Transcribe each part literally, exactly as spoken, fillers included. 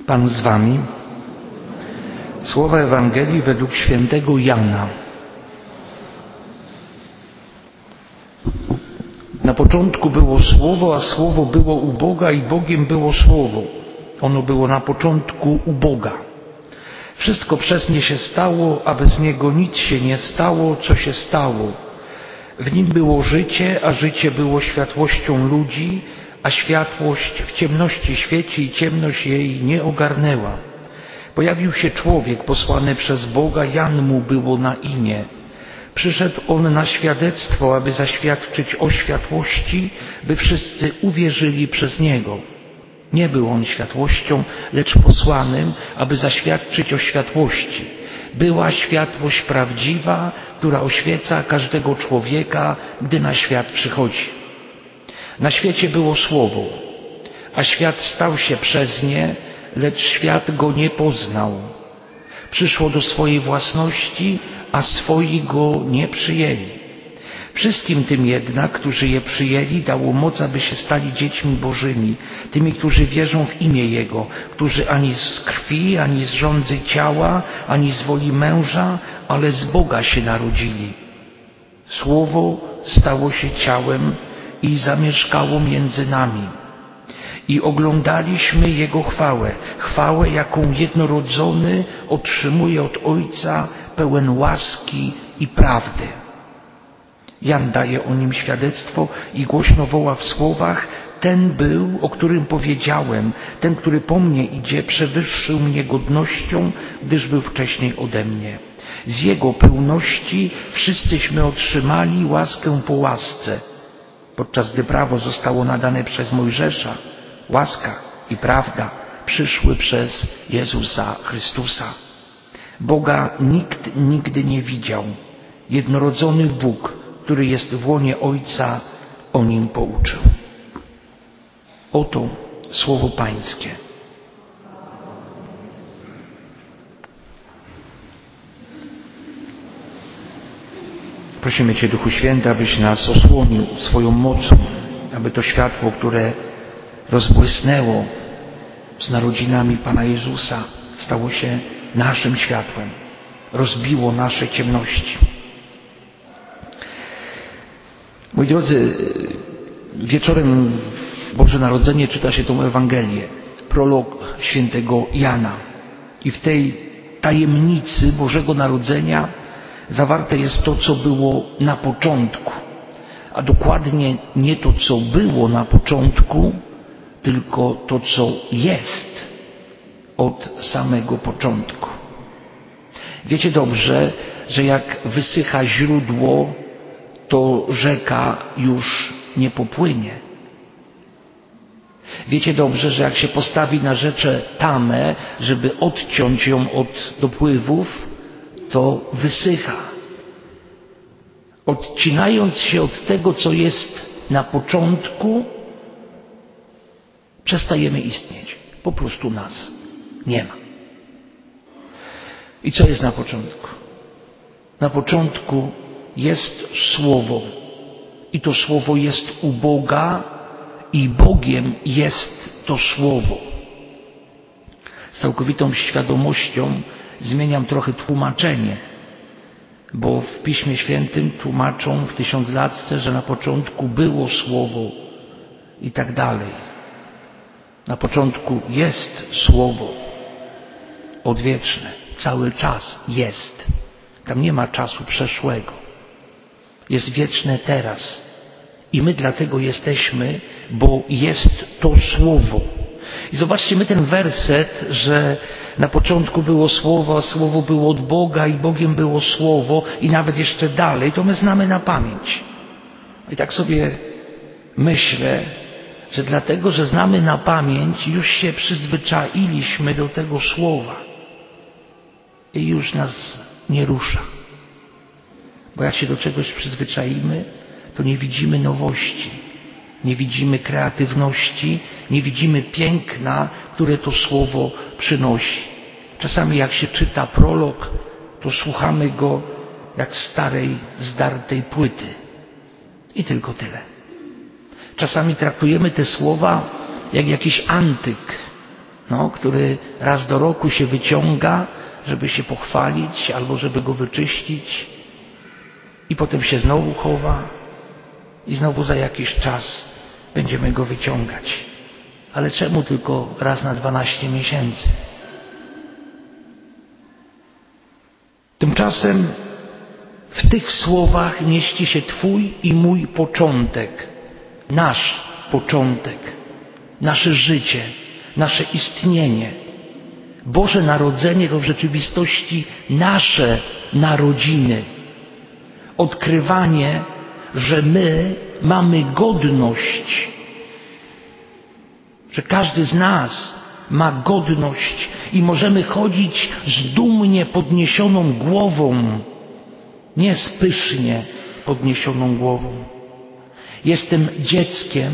Pan z wami. Słowa Ewangelii według świętego Jana. Na początku było Słowo, a Słowo było u Boga i Bogiem było Słowo. Ono było na początku u Boga. Wszystko przez nie się stało, a bez niego nic się nie stało, co się stało. W nim było życie, a życie było światłością ludzi, a światłość w ciemności świeci i ciemność jej nie ogarnęła. Pojawił się człowiek posłany przez Boga, Jan mu było na imię. Przyszedł on na świadectwo, aby zaświadczyć o światłości, by wszyscy uwierzyli przez niego. Nie był on światłością, lecz posłanym, aby zaświadczyć o światłości. Była światłość prawdziwa, która oświeca każdego człowieka, gdy na świat przychodzi. Na świecie było Słowo, a świat stał się przez nie, lecz świat go nie poznał. Przyszło do swojej własności, a swoi go nie przyjęli. Wszystkim tym jednak, którzy je przyjęli, dało moc, aby się stali dziećmi Bożymi, tymi, którzy wierzą w imię Jego, którzy ani z krwi, ani z żądzy ciała, ani z woli męża, ale z Boga się narodzili. Słowo stało się ciałem i zamieszkało między nami. I oglądaliśmy Jego chwałę, chwałę, jaką jednorodzony otrzymuje od Ojca, pełen łaski i prawdy. Jan daje o nim świadectwo i głośno woła w słowach: ten był, o którym powiedziałem, ten, który po mnie idzie, przewyższył mnie godnością, gdyż był wcześniej ode mnie. Z Jego pełności wszyscyśmy otrzymali łaskę po łasce. Podczas gdy prawo zostało nadane przez Mojżesza, łaska i prawda przyszły przez Jezusa Chrystusa. Boga nikt nigdy nie widział. Jednorodzony Bóg, który jest w łonie Ojca, o nim pouczył. Oto słowo Pańskie. Prosimy Cię, Duchu Święty, abyś nas osłonił swoją mocą, aby to światło, które rozbłysnęło z narodzinami Pana Jezusa, stało się naszym światłem, rozbiło nasze ciemności. Moi drodzy, wieczorem w Boże Narodzenie czyta się tą Ewangelię, prolog świętego Jana. I w tej tajemnicy Bożego Narodzenia zawarte jest to, co było na początku, a dokładnie nie to, co było na początku, tylko to, co jest od samego początku. Wiecie dobrze, że jak wysycha źródło, to rzeka już nie popłynie. Wiecie dobrze, że jak się postawi na rzece tamę, żeby odciąć ją od dopływów, to wysycha. Odcinając się od tego, co jest na początku, przestajemy istnieć. Po prostu nas nie ma. I co jest na początku? Na początku jest Słowo. I to Słowo jest u Boga i Bogiem jest to Słowo. Z całkowitą świadomością zmieniam trochę tłumaczenie, bo w Piśmie Świętym tłumaczą w tysiąclatce, że na początku było Słowo i tak dalej. Na początku jest Słowo odwieczne, cały czas jest. Tam nie ma czasu przeszłego. Jest wieczne teraz. I my dlatego jesteśmy, bo jest to Słowo. I zobaczcie, my ten werset, że na początku było Słowo, a Słowo było od Boga i Bogiem było Słowo i nawet jeszcze dalej, to my znamy na pamięć. I tak sobie myślę, że dlatego, że znamy na pamięć, już się przyzwyczailiśmy do tego Słowa i już nas nie rusza. Bo jak się do czegoś przyzwyczaimy, to nie widzimy nowości, nie widzimy kreatywności, nie widzimy piękna, które to Słowo przynosi. Czasami jak się czyta prolog, to słuchamy go jak starej, zdartej płyty. I tylko tyle. Czasami traktujemy te słowa jak jakiś antyk, no, który raz do roku się wyciąga, żeby się pochwalić albo żeby go wyczyścić i potem się znowu chowa i znowu za jakiś czas będziemy go wyciągać. Ale czemu tylko raz na dwanaście miesięcy? Tymczasem w tych słowach mieści się Twój i mój początek, nasz początek, nasze życie, nasze istnienie. Boże Narodzenie to w rzeczywistości nasze narodziny. Odkrywanie, że my mamy godność, że każdy z nas ma godność i możemy chodzić z dumnie podniesioną głową, nie z pysznie podniesioną głową. Jestem dzieckiem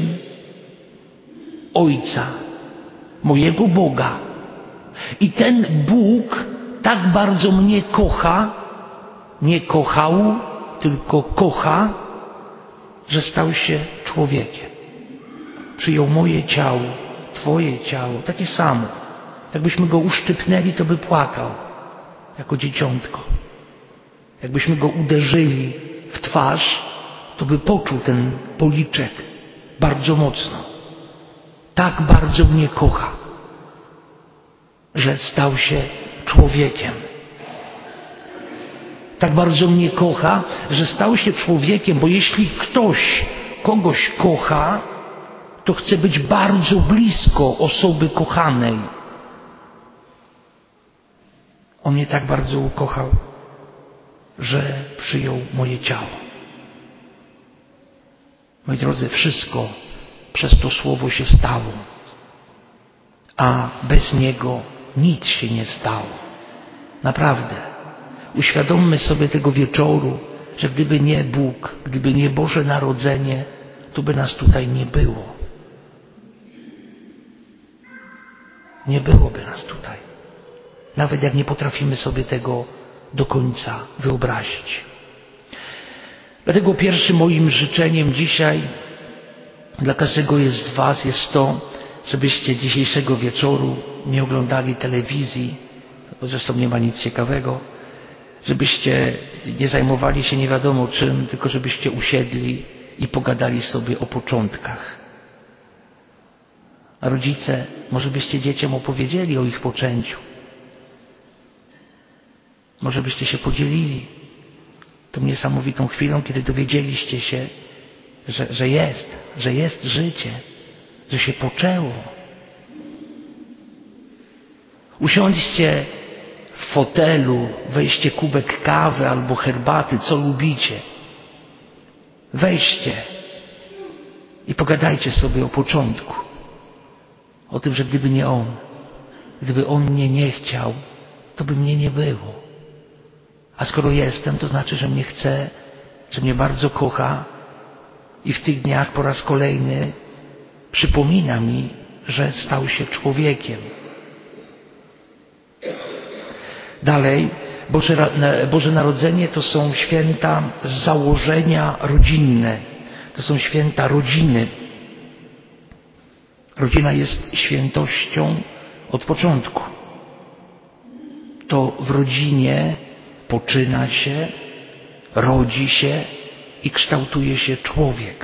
Ojca, mojego Boga. I ten Bóg tak bardzo mnie kocha, nie kochał, tylko kocha, że stał się człowiekiem. Przyjął moje ciało, Twoje ciało, takie samo. Jakbyśmy go uszczypnęli, to by płakał, jako dzieciątko. Jakbyśmy go uderzyli w twarz, to by poczuł ten policzek bardzo mocno. Tak bardzo mnie kocha, że stał się człowiekiem. Tak bardzo mnie kocha, że stał się człowiekiem, bo jeśli ktoś kogoś kocha, to chce być bardzo blisko osoby kochanej. On mnie tak bardzo ukochał, że przyjął moje ciało. Moi drodzy, wszystko przez to słowo się stało, a bez niego nic się nie stało. Naprawdę. Uświadommy sobie tego wieczoru, że gdyby nie Bóg, gdyby nie Boże Narodzenie, to by nas tutaj nie było. Nie byłoby nas tutaj. Nawet jak nie potrafimy sobie tego do końca wyobrazić. Dlatego pierwszym moim życzeniem dzisiaj dla każdego z Was jest to, żebyście dzisiejszego wieczoru nie oglądali telewizji, bo zresztą nie ma nic ciekawego, żebyście nie zajmowali się nie wiadomo czym, tylko żebyście usiedli i pogadali sobie o początkach. A rodzice, może byście dzieciom opowiedzieli o ich poczęciu. Może byście się podzielili tą niesamowitą chwilą, kiedy dowiedzieliście się, że, że jest, że jest życie, że się poczęło. Usiądźcie w fotelu, weźcie kubek kawy albo herbaty, co lubicie. Weźcie i pogadajcie sobie o początku. O tym, że gdyby nie On, gdyby On mnie nie chciał, to by mnie nie było. A skoro jestem, to znaczy, że mnie chce, że mnie bardzo kocha i w tych dniach po raz kolejny przypomina mi, że stał się człowiekiem. Dalej, Boże, Boże Narodzenie to są święta z założenia rodzinne. To są święta rodziny. Rodzina jest świętością od początku. To w rodzinie poczyna się, rodzi się i kształtuje się człowiek.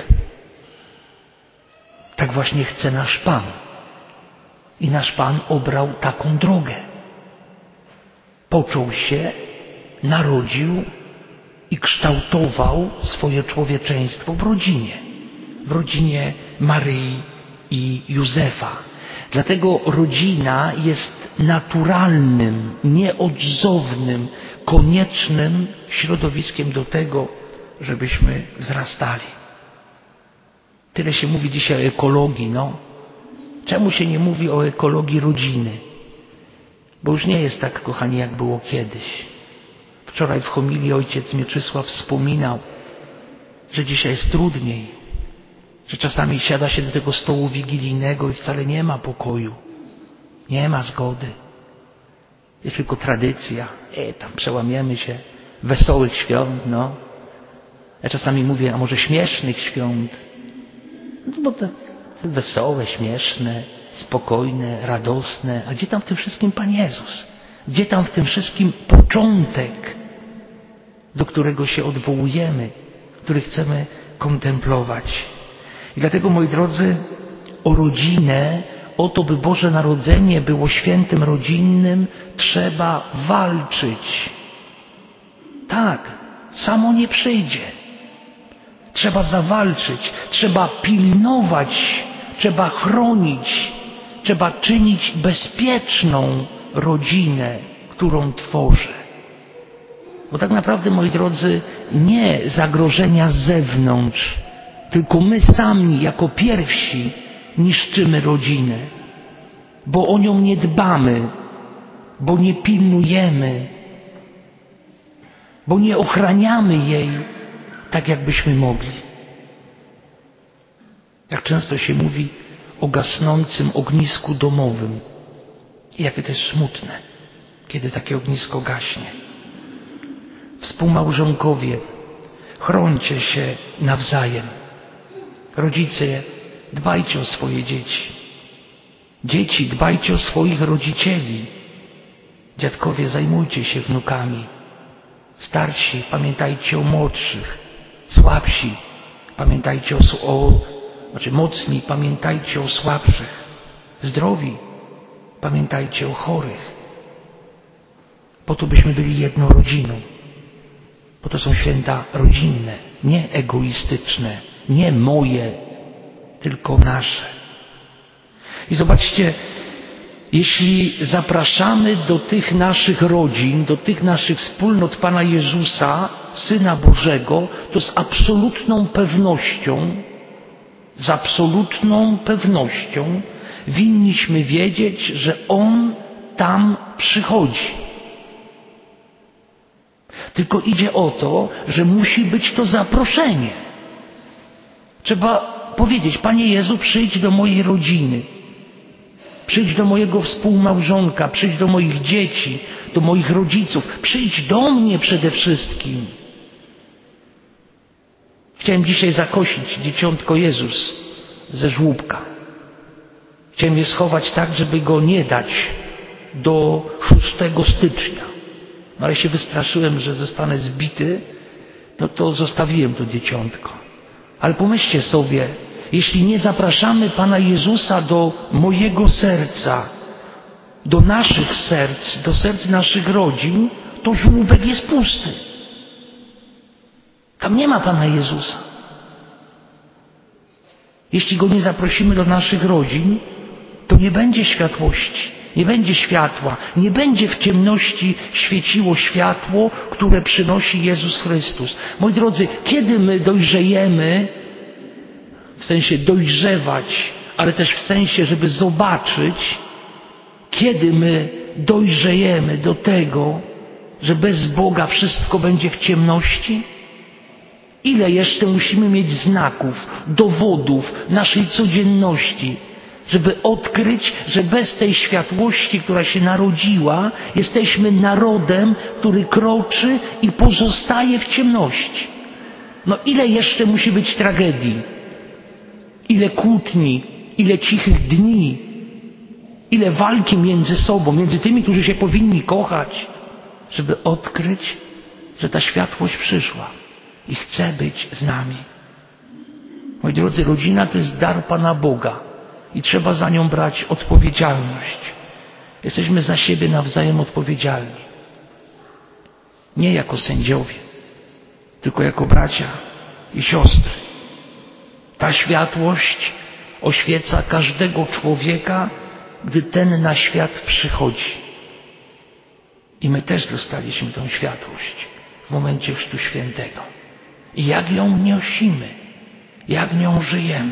Tak właśnie chce nasz Pan. I nasz Pan obrał taką drogę. Począł się, narodził i kształtował swoje człowieczeństwo w rodzinie. W rodzinie Maryi i Józefa. Dlatego rodzina jest naturalnym, nieodzownym, koniecznym środowiskiem do tego, żebyśmy wzrastali. Tyle się mówi dzisiaj o ekologii, no. Czemu się nie mówi o ekologii rodziny? Bo już nie jest tak, kochani, jak było kiedyś. Wczoraj w homilii ojciec Mieczysław wspominał, że dzisiaj jest trudniej, że czasami siada się do tego stołu wigilijnego i wcale nie ma pokoju, nie ma zgody. Jest tylko tradycja. E, tam przełamiemy się. Wesołych świąt, no. Ja czasami mówię, a może śmiesznych świąt? No bo to wesołe, śmieszne. spokojne, radosne. A gdzie tam w tym wszystkim Pan Jezus? Gdzie tam w tym wszystkim początek, do którego się odwołujemy, który chcemy kontemplować? I dlatego, moi drodzy, o rodzinę, o to, by Boże Narodzenie było świętem rodzinnym, trzeba walczyć. Tak, samo nie przyjdzie. Trzeba zawalczyć, trzeba pilnować, trzeba chronić, trzeba czynić bezpieczną rodzinę, którą tworzę. Bo tak naprawdę, moi drodzy, nie zagrożenia z zewnątrz, tylko my sami jako pierwsi niszczymy rodzinę, bo o nią nie dbamy, bo nie pilnujemy, bo nie ochraniamy jej tak, jakbyśmy mogli. Jak często się mówi o gasnącym ognisku domowym. I jakie to jest smutne, kiedy takie ognisko gaśnie. Współmałżonkowie, chrońcie się nawzajem. Rodzice, dbajcie o swoje dzieci. Dzieci, dbajcie o swoich rodzicieli. Dziadkowie, zajmujcie się wnukami. Starsi, pamiętajcie o młodszych. Słabsi, pamiętajcie o, o znaczy mocni, pamiętajcie o słabszych. Zdrowi, pamiętajcie o chorych. Po to, byśmy byli jedną rodziną. Po to są święta rodzinne, nie egoistyczne, nie moje, tylko nasze. I zobaczcie, jeśli zapraszamy do tych naszych rodzin, do tych naszych wspólnot Pana Jezusa, Syna Bożego, to z absolutną pewnością, z absolutną pewnością winniśmy wiedzieć, że On tam przychodzi. Tylko idzie o to, że musi być to zaproszenie. Trzeba powiedzieć: Panie Jezu, przyjdź do mojej rodziny. Przyjdź do mojego współmałżonka, przyjdź do moich dzieci, do moich rodziców. Przyjdź do mnie przede wszystkim. Chciałem dzisiaj zakosić dzieciątko Jezus ze żłóbka. Chciałem je schować tak, żeby go nie dać do szóstego stycznia. No ale się wystraszyłem, że zostanę zbity, no to zostawiłem to dzieciątko. Ale pomyślcie sobie, jeśli nie zapraszamy Pana Jezusa do mojego serca, do naszych serc, do serc naszych rodzin, to żłóbek jest pusty. Tam nie ma Pana Jezusa. Jeśli Go nie zaprosimy do naszych rodzin, to nie będzie światłości, nie będzie światła, nie będzie w ciemności świeciło światło, które przynosi Jezus Chrystus. Moi drodzy, kiedy my dojrzejemy, w sensie dojrzewać, ale też w sensie, żeby zobaczyć, kiedy my dojrzejemy do tego, że bez Boga wszystko będzie w ciemności? Ile jeszcze musimy mieć znaków, dowodów naszej codzienności, żeby odkryć, że bez tej światłości, która się narodziła, jesteśmy narodem, który kroczy i pozostaje w ciemności. No ile jeszcze musi być tragedii? Ile kłótni, ile cichych dni, ile walki między sobą, między tymi, którzy się powinni kochać, żeby odkryć, że ta światłość przyszła i chce być z nami. Moi drodzy, rodzina to jest dar Pana Boga i trzeba za nią brać odpowiedzialność. Jesteśmy za siebie nawzajem odpowiedzialni. Nie jako sędziowie, tylko jako bracia i siostry. Ta światłość oświeca każdego człowieka, gdy ten na świat przychodzi. I my też dostaliśmy tę światłość w momencie Chrztu Świętego. I jak ją niosimy, jak nią żyjemy.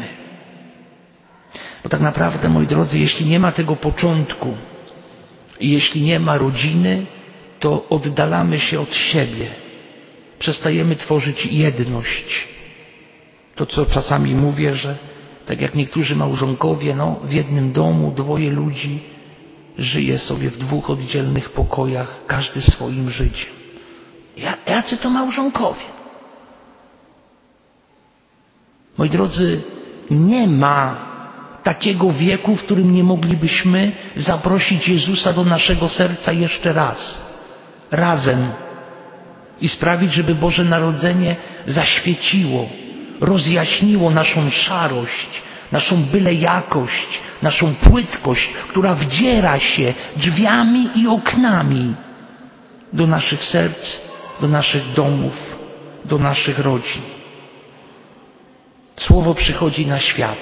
Bo tak naprawdę, moi drodzy, jeśli nie ma tego początku i jeśli nie ma rodziny, to oddalamy się od siebie. Przestajemy tworzyć jedność. To, co czasami mówię, że tak jak niektórzy małżonkowie, no, w jednym domu dwoje ludzi żyje sobie w dwóch oddzielnych pokojach, każdy swoim życiem. Jacy to małżonkowie? Moi drodzy, nie ma takiego wieku, w którym nie moglibyśmy zaprosić Jezusa do naszego serca jeszcze raz, razem i sprawić, żeby Boże Narodzenie zaświeciło, rozjaśniło naszą szarość, naszą bylejakość, naszą płytkość, która wdziera się drzwiami i oknami do naszych serc, do naszych domów, do naszych rodzin. Słowo przychodzi na świat.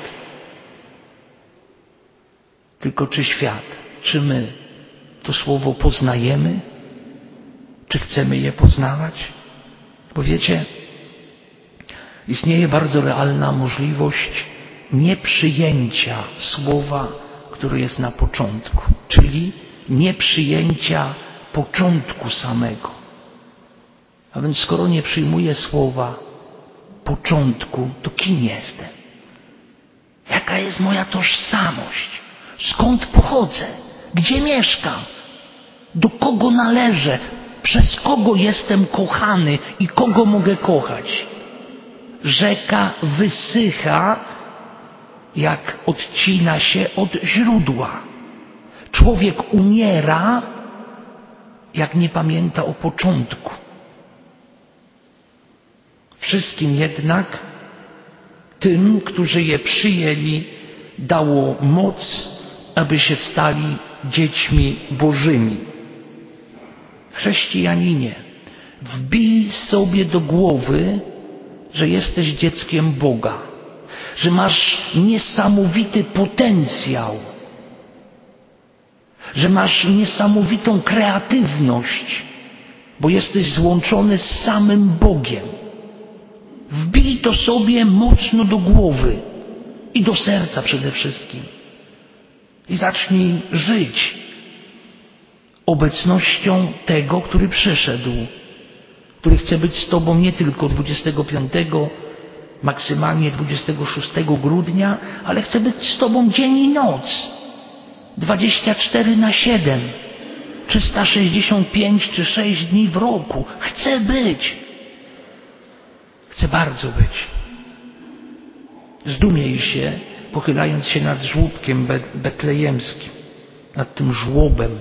Tylko czy świat, czy my to Słowo poznajemy? Czy chcemy je poznawać? Bo wiecie, istnieje bardzo realna możliwość nieprzyjęcia Słowa, które jest na początku, czyli nieprzyjęcia początku samego. A więc skoro nie przyjmuję Słowa początku, to kim jestem? Jaka jest moja tożsamość? Skąd pochodzę? Gdzie mieszkam? Do kogo należę? Przez kogo jestem kochany i kogo mogę kochać? Rzeka wysycha, jak odcina się od źródła. Człowiek umiera, jak nie pamięta o początku. Wszystkim jednak tym, którzy je przyjęli, dało moc, aby się stali dziećmi Bożymi. Chrześcijaninie, wbij sobie do głowy, że jesteś dzieckiem Boga, że masz niesamowity potencjał, że masz niesamowitą kreatywność, bo jesteś złączony z samym Bogiem. Wbij to sobie mocno do głowy i do serca przede wszystkim. I zacznij żyć obecnością tego, który przyszedł, który chce być z Tobą nie tylko dwudziestego piątego, maksymalnie dwudziestego szóstego grudnia, ale chce być z Tobą dzień i noc, dwadzieścia cztery na siedem, trzysta sześćdziesiąt pięć czy sześć dni w roku. Chce być. Chce bardzo być. Zdumiej się, pochylając się nad żłóbkiem betlejemskim, nad tym żłobem.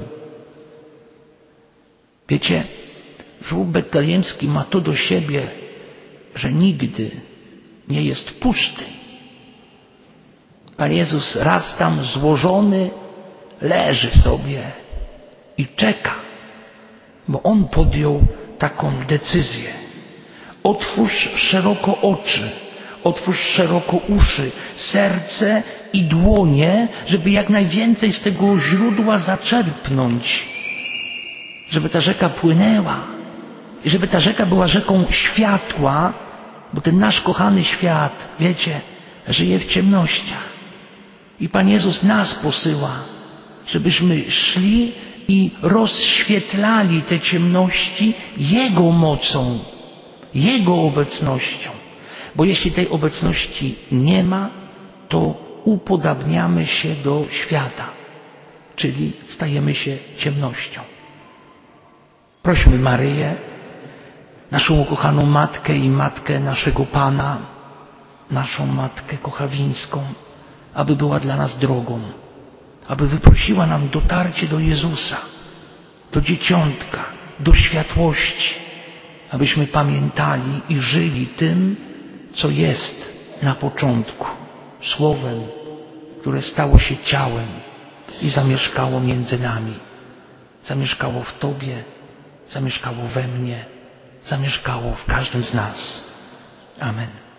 Wiecie, żłób betlejemski ma to do siebie, że nigdy nie jest pusty. Pan Jezus raz tam złożony leży sobie i czeka, bo On podjął taką decyzję. Otwórz szeroko oczy, otwórz szeroko uszy, serce i dłonie, żeby jak najwięcej z tego źródła zaczerpnąć, żeby ta rzeka płynęła i żeby ta rzeka była rzeką światła, bo ten nasz kochany świat, wiecie, żyje w ciemnościach. I Pan Jezus nas posyła, żebyśmy szli i rozświetlali te ciemności Jego mocą, Jego obecnością. Bo jeśli tej obecności nie ma, to upodabniamy się do świata, czyli stajemy się ciemnością. Prośmy Maryję, naszą ukochaną Matkę i Matkę naszego Pana, naszą Matkę Kochawińską, aby była dla nas drogą, aby wyprosiła nam dotarcie do Jezusa, do Dzieciątka, do światłości, abyśmy pamiętali i żyli tym, co jest na początku, Słowem, które stało się ciałem i zamieszkało między nami. Zamieszkało w Tobie, zamieszkało we mnie, zamieszkało w każdym z nas. Amen.